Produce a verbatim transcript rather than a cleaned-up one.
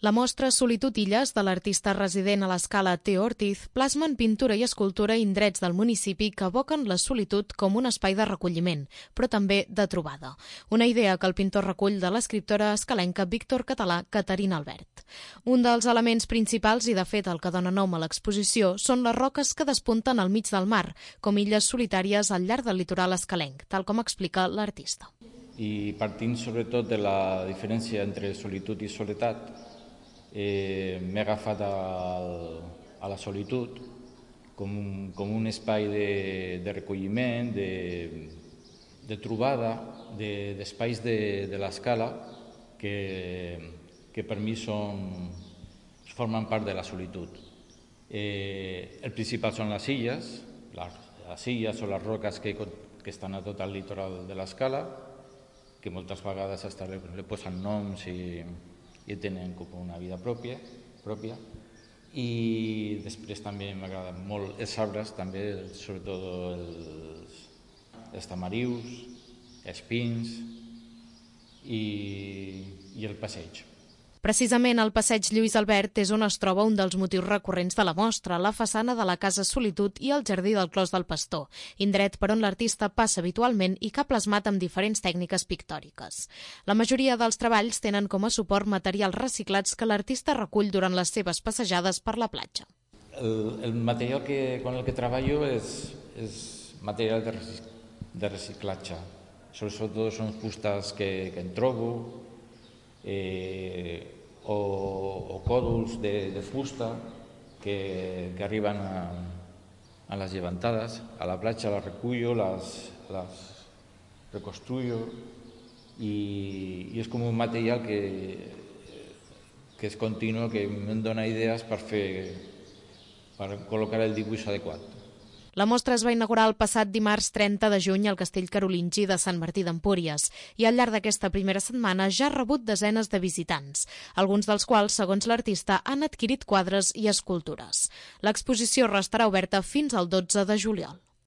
La mostra Solitud Illes, de l'artista resident a l'Escala Teo Ortiz, plasma en pintura i escultura indrets del municipi que evoquen la solitud com un espai de recolliment, però també de trobada. Una idea que el pintor recull de l'escriptora escalenca Víctor Català Caterina Albert. Un dels elements principals i, de fet, el que dona nom a l'exposició són les roques que despunten al mig del mar, com illes solitàries al llarg del litoral escalenc, tal com explica l'artista. I partint sobretot de la diferència entre solitud i soledat, Eh, m'he agafat al, a la solitud com un, com un espai de, de recolliment, de, de trobada, d'espais de, de, de l'escala que, que per mi són, formen part de la solitud. Eh, el principal són les illes, les, les illes o les roques que, que estan a tot el litoral de l'escala, que moltes vegades hasta li, li posen noms i i tenen com una vida pròpia, pròpia. I després també m'agraden molt els arbres, també, sobretot els, els tamarius, els pins i, i el passeig. Precisament el passeig Lluís Albert és on es troba un dels motius recurrents de la mostra, la façana de la Casa Solitud i el jardí del Clos del Pastor, indret per on l'artista passa habitualment i que ha plasmat amb diferents tècniques pictòriques. La majoria dels treballs tenen com a suport materials reciclats que l'artista recull durant les seves passejades per la platja. El, el material que, con el que treballo és, és material de, recic, de reciclatge. Sobretot són fustes que, que en trobo, Eh, o, o còdols de, de fusta que, que arriben a, a les llevantades, a la platja les recullo, les, les reconstruyo i, i és com un material que, que és continu, que em dona idees per fer, per col·locar el dibuix adequat. La mostra es va inaugurar el passat dimarts trenta de juny al Castell Carolingi de Sant Martí d'Empúries i al llarg d'aquesta primera setmana ja ha rebut desenes de visitants, alguns dels quals, segons l'artista, han adquirit quadres i escultures. L'exposició restarà oberta fins al dotze de juliol.